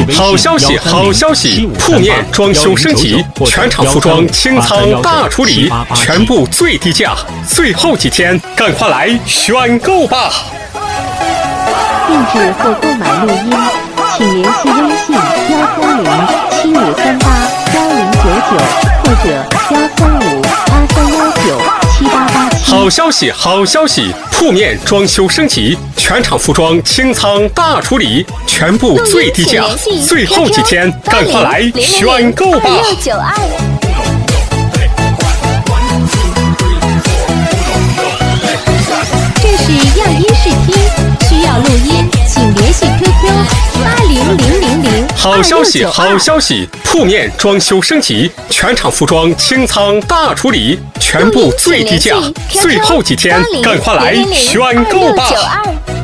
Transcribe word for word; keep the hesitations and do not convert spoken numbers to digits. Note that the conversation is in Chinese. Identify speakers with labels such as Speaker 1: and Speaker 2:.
Speaker 1: 好消息，好消息！铺面装修升级，全场服装清仓大处理，全部最低价，最后几天，赶快来选购吧！
Speaker 2: 定制或购买录音，请联系微信幺三零七五三八幺零九九或者幺三五八三幺九七八八七。
Speaker 1: 好消息，好消息！铺面装修升级，全场服装清仓大处理，全部最低价，最后几天，赶快来选购吧！
Speaker 2: 这是样音试听，需要录音，请联系 Q Q 八零零零零。
Speaker 1: 好消息，好消息！铺面装修升级，全场服装清仓大处理，全部最低价，最后几天，赶快来选购吧！